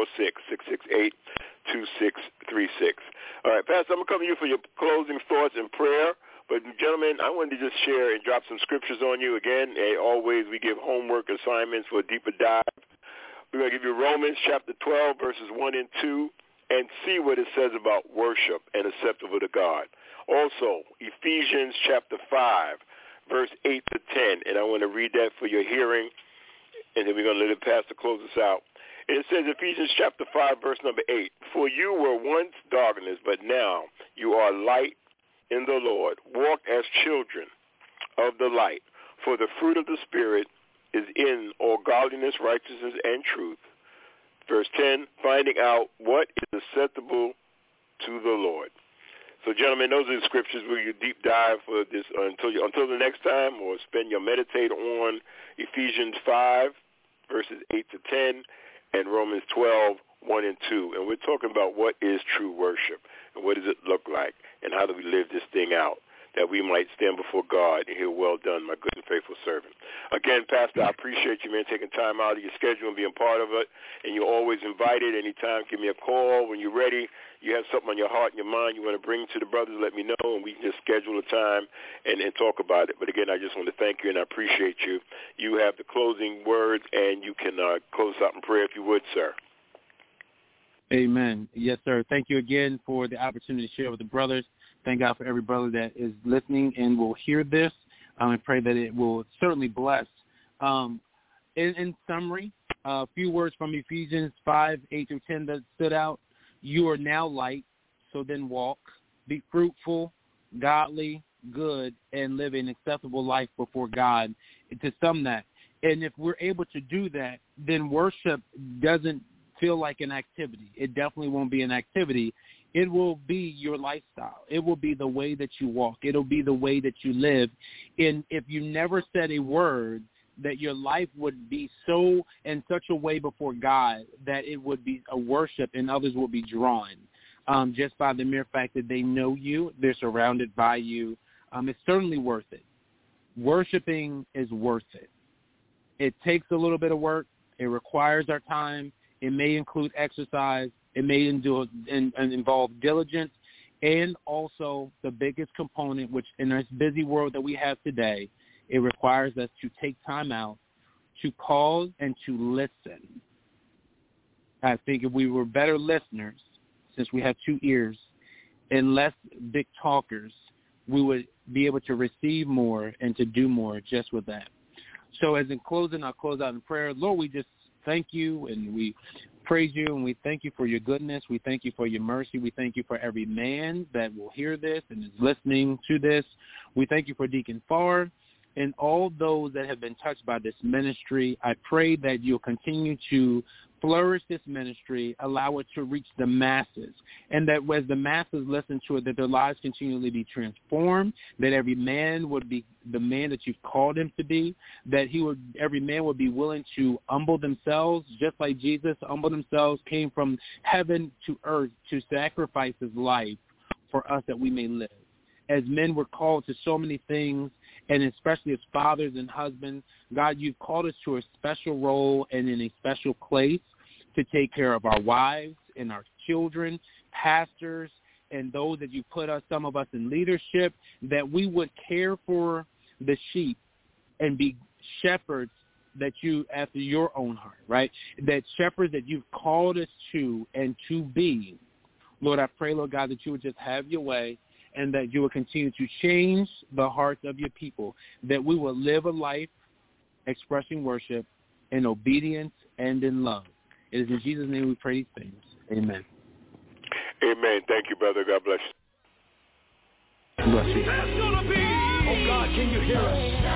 646-668-2636. All right, Pastor, I'm going to come to you for your closing thoughts and prayer. But, gentlemen, I wanted to just share and drop some scriptures on you. Again, always we give homework assignments for a deeper dive. We're going to give you Romans chapter 12, verses 1 and 2, and see what it says about worship and acceptable to God. Also, Ephesians chapter 5, verse 8 to 10, and I want to read that for your hearing, and then we're going to let the pastor close us out. And it says, Ephesians chapter 5, verse number 8, "For you were once darkness, but now you are light in the Lord. Walk as children of the light, for the fruit of the Spirit is in all godliness, righteousness, and truth." Verse 10, "Finding out what is acceptable to the Lord." So, gentlemen, those are the scriptures where you deep dive for this until the next time, or meditate on Ephesians 5, verses 8 to 10, and Romans 12, 1 and 2. And we're talking about what is true worship, and what does it look like, and how do we live this thing out, that we might stand before God and hear, "Well done, my good and faithful servant." Again, Pastor, I appreciate you, man, taking time out of your schedule and being part of it. And you're always invited anytime. Give me a call when you're ready. You have something on your heart and your mind you want to bring to the brothers, let me know, and we can just schedule a time and talk about it. But, again, I just want to thank you, and I appreciate you. You have the closing words, and you can close out in prayer if you would, sir. Amen. Yes, sir. Thank you again for the opportunity to share with the brothers. Thank God for every brother that is listening and will hear this. And pray that it will certainly bless. In summary, a few words from Ephesians 5, 8 through 10 that stood out. You are now light, so then walk. Be fruitful, godly, good, and live an acceptable life before God. To sum that. And if we're able to do that, then worship doesn't feel like an activity. It definitely won't be an activity. It will be your lifestyle. It will be the way that you walk. It'll be the way that you live. And if you never said a word, that your life would be so in such a way before God that it would be a worship and others will be drawn just by the mere fact that they know you, they're surrounded by you. It's certainly worth it. Worshiping is worth it. It takes a little bit of work. It requires our time. It may include exercise. It may involve diligence, and also the biggest component, which in this busy world that we have today, it requires us to take time out to pause and to listen. I think if we were better listeners, since we have 2 ears, and less big talkers, we would be able to receive more and to do more just with that. So as in closing, I'll close out in prayer. Lord, we just thank you and we praise you and we thank you for your goodness. We thank you for your mercy. We thank you for every man that will hear this and is listening to this. We thank you for Deacon Farr and all those that have been touched by this ministry. I pray that you'll continue to flourish this ministry, allow it to reach the masses, and that as the masses listen to it, that their lives continually be transformed, that every man would be the man that you've called him to be, that every man would be willing to humble themselves, just like Jesus humbled themselves, came from heaven to earth to sacrifice his life for us that we may live. As men, we're called to so many things, and especially as fathers and husbands, God, you've called us to a special role and in a special place to take care of our wives and our children, pastors, and those that you put us, some of us in leadership, that we would care for the sheep and be shepherds that you, after your own heart, right? That shepherds that you've called us to and to be. Lord, I pray, Lord God, that you would just have your way, and that you will continue to change the hearts of your people, that we will live a life expressing worship in obedience and in love. It is in Jesus' name we pray these things. Amen. Amen. Thank you, brother. God bless you. Bless you. Oh, God, can you hear us?